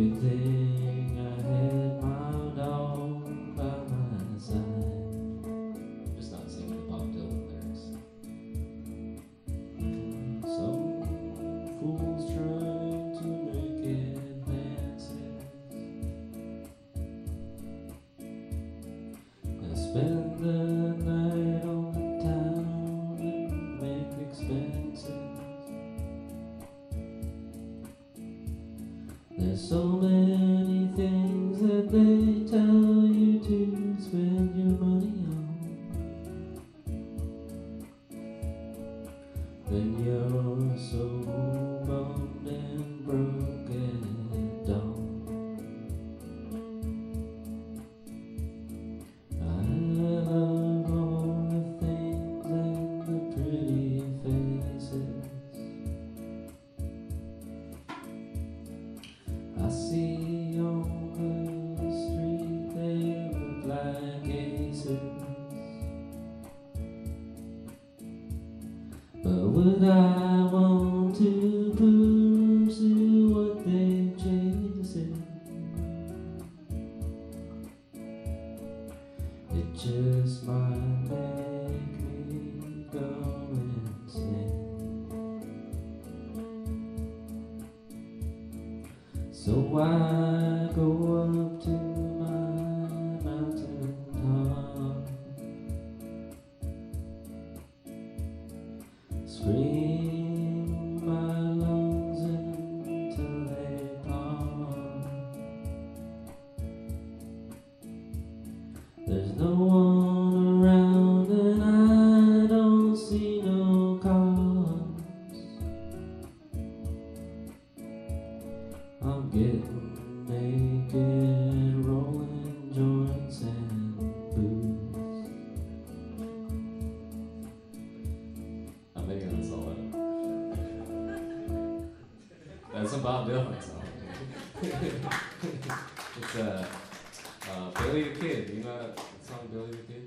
Good thing I had my dog by my side. I'm just not singing the Bob Dylan lyrics. Some fools trying to make advances. I spend the night on the town and make expenses. There's so many things that they tell you to spend your money on. Then you're so bummed and broke at dawn. I love all the things and the pretty faces. I see on the street they look like aces. But would I want to pursue what they chasing? It just might make me go insane. So why go up to my mountain top? Scream my lungs until they pop. There's no one around and I don't see no cars. I'm getting naked, rolling joints and booze. I'm making this all up. That's a Bob Dylan song. It's Billy the Kid. You know that song, Billy the Kid?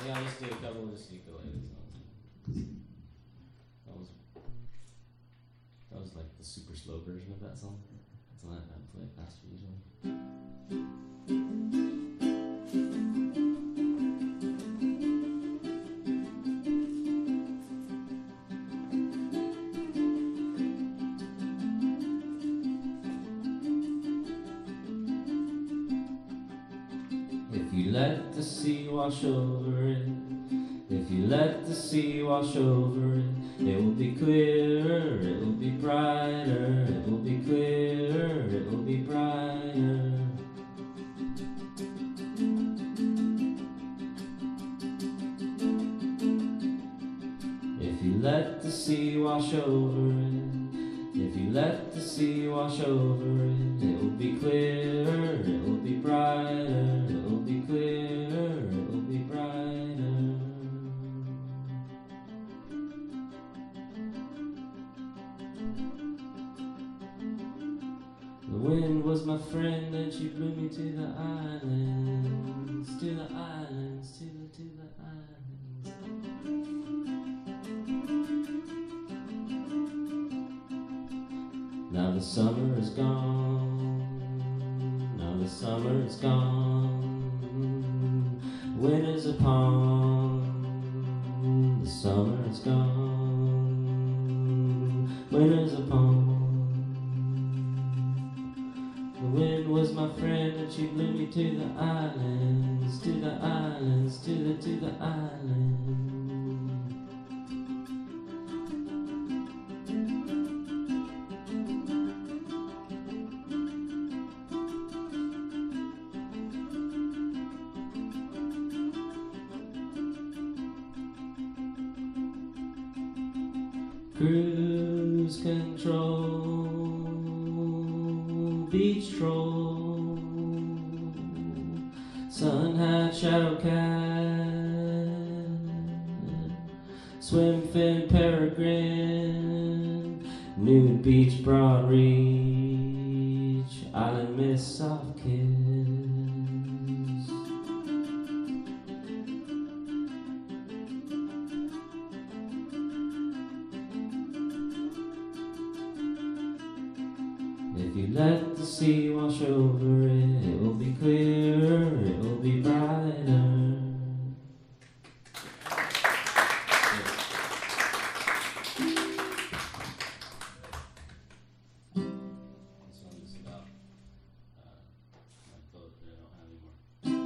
Yeah, I'll just do a couple just so you feel like this. That was like the super slow version of that song. That's why I play it faster usually. If you let the sea wash over it, if you let the sea wash over it, it will be clearer, it will be brighter, it will be clearer, it will be brighter. If you let the sea wash over it, if you let the sea wash over it, it will be clearer, it will be brighter, it will be clearer, it will be brighter. The wind was my friend and she blew me to the islands, to the islands, to the islands. Now the summer is gone, now the summer is gone, winter's upon, the summer is gone, winter's upon. The wind was my friend and she blew me to the islands, to the islands, to the islands. Cruise control, beach troll, sun hat, shadow cat, swim fin, peregrine, nude beach, broad reach, island mist, soft kiss. If you let the sea wash over it, it will be clearer, it will be brighter. This one is about my boat that I don't have anymore.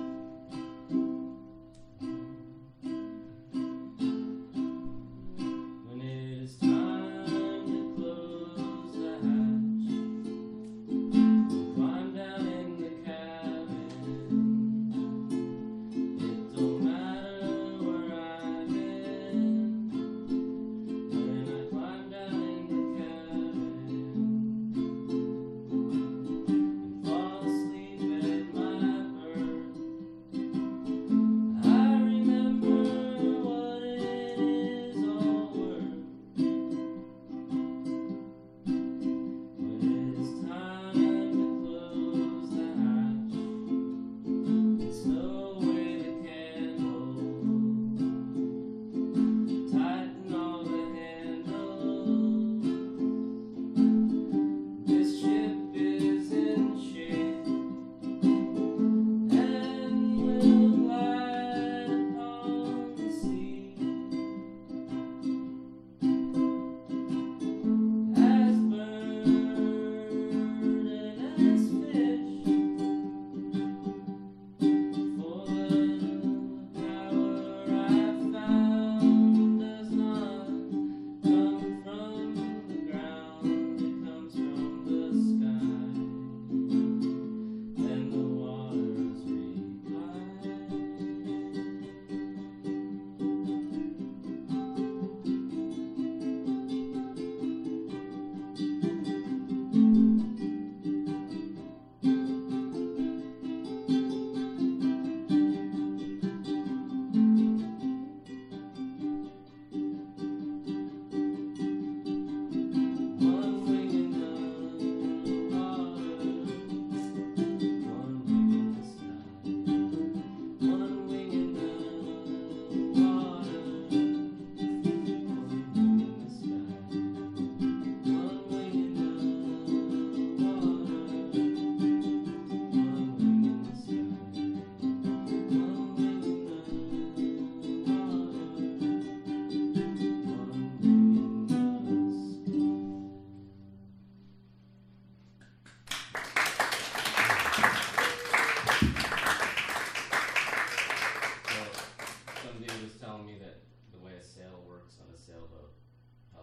When it is time to close the hatch, climb down in the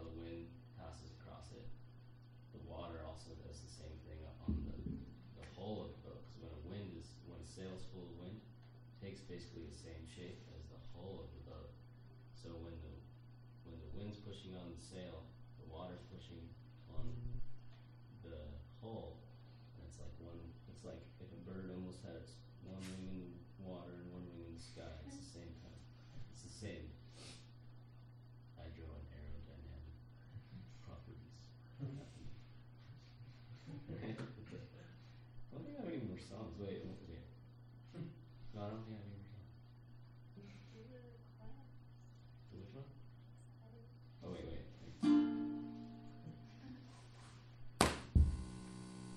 the wind passes across it. The water also does the same thing on the hull of the boat, because when a sail's full of wind, it takes basically the same shape as the hull of the boat. So when the wind's pushing on the sail, the water's pushing on the hull, and it's like if a bird almost had its one wing in the water and one wing in the sky. It's the same time. It's the same hydro and aerodynamic properties. I don't think I have any more songs. Wait. No, I don't think I have any more songs. Which one? Oh, wait.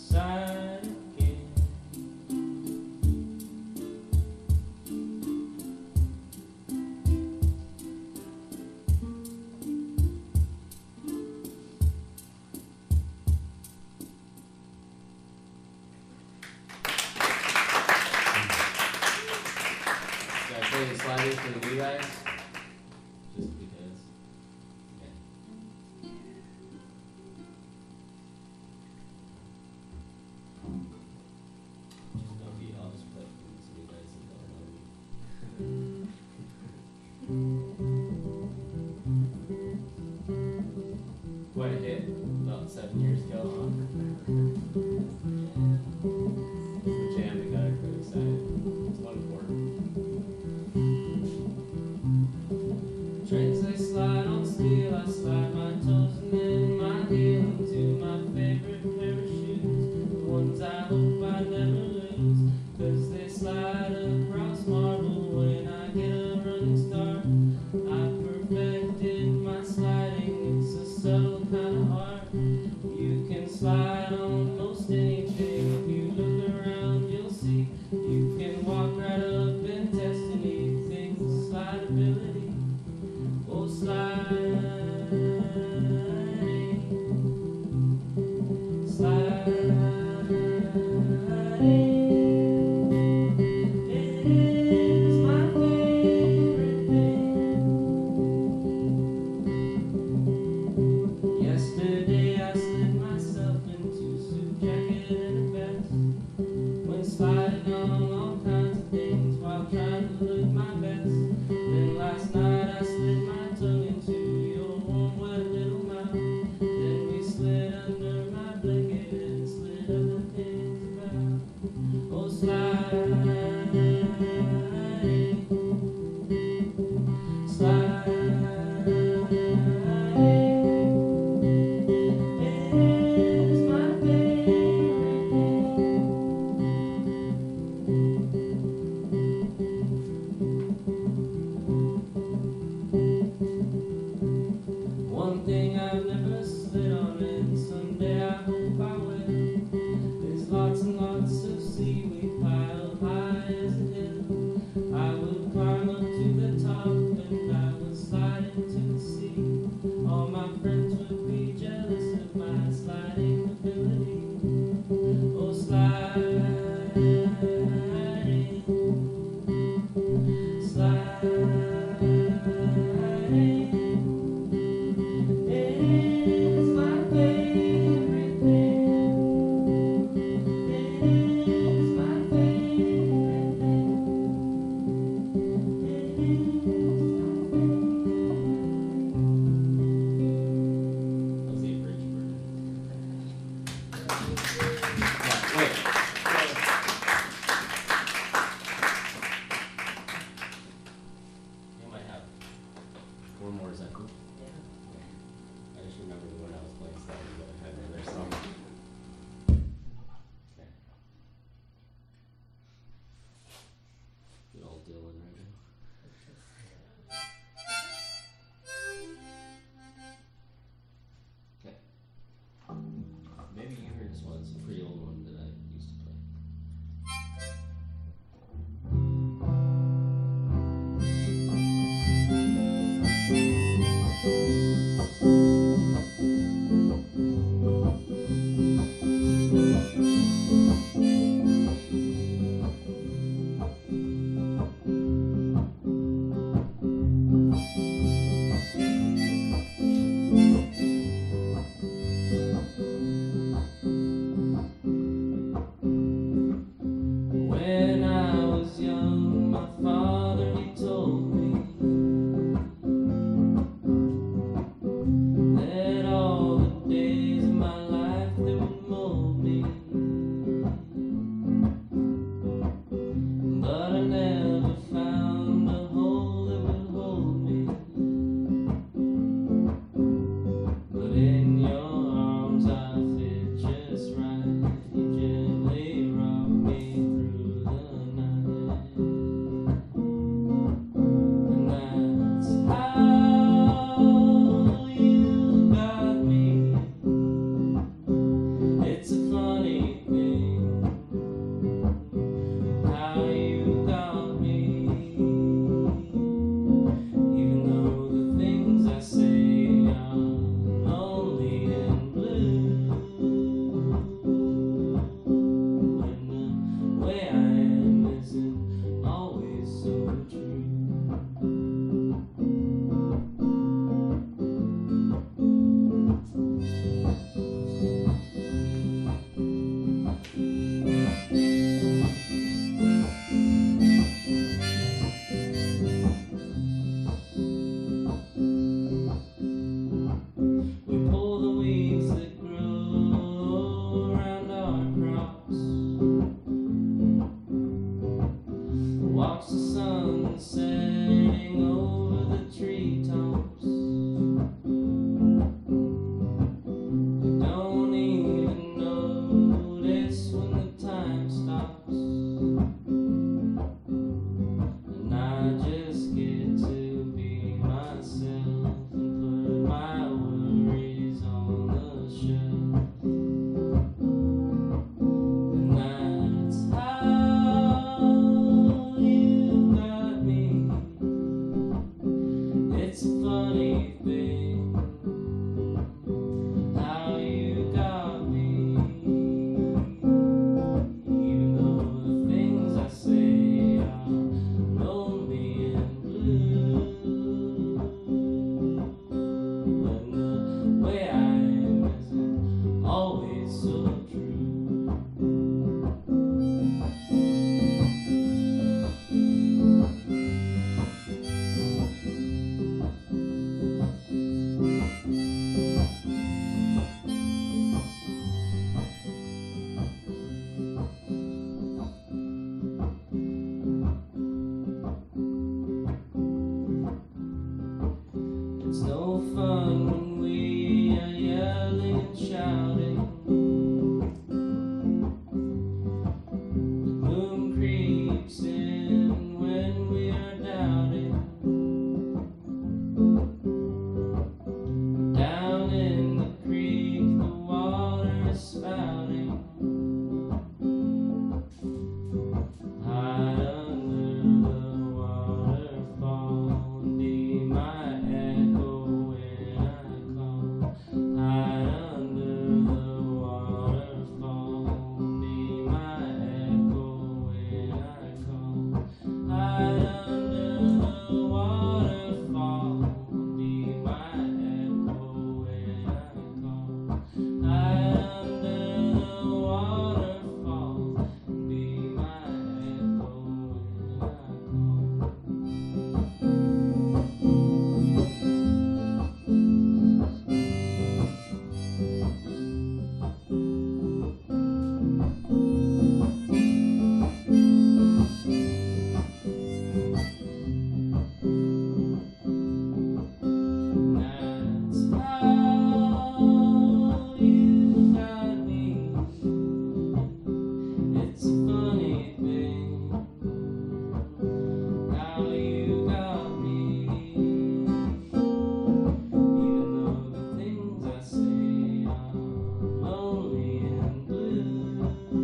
side again. Should I play the sliders for the new guys? Just because. Okay. Just don't be, I'll just play for these new guys that don't know me. Quite a hit about 7 years ago. It's the jam that got everybody excited. It's one chord. Trains they slide on steel, I slide my toes and then my heel into my favorite pair of shoes, the ones I hope I never lose, 'cause they slide across marble when I get a running start. I perfected my sliding, it's a subtle kind of art. You can slide on most anything if you look around. always so true. It's no fun when we are yelling and shouting. The moon creeps in when we are doubting. Down in the creek, the water is spouting. Hide under the waterfall and be my echo when I call. Hide under the waterfall and be my echo when I call. Hide under the waterfall and be my echo when I call. Hide under the waterfall and be my echo when I call. That's how you got me. It's a funny thing how you got me. Even though the things I say are lonely and blue,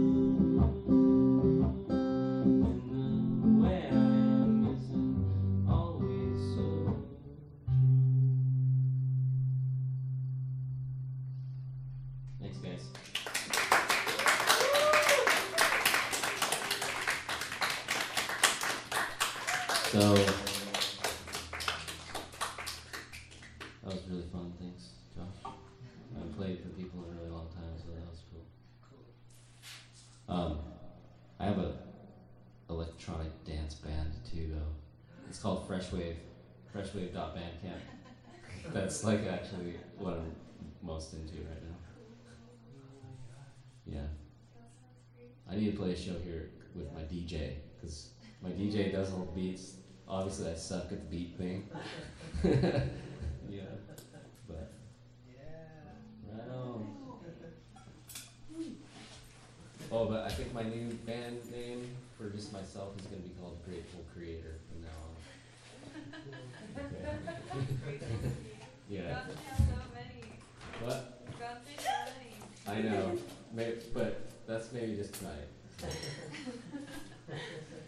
and the way I am isn't always so true. Thanks, guys. So that was really fun. Thanks, Josh. I haven't played for people in a really long time, so that was cool. I have a electronic dance band too, though. It's called Freshwave. Freshwave.bandcamp. That's like actually what I'm most into right now. Yeah. I need to play a show here with my DJ, because my DJ does all the beats. Obviously, I suck at the beat thing. Yeah. But. Right on. Oh, but I think my new band name for just myself is going to be called Grateful Creator from now on. Okay. Yeah. God, they have so many. What? God, they have so many. I know. But that's maybe just tonight.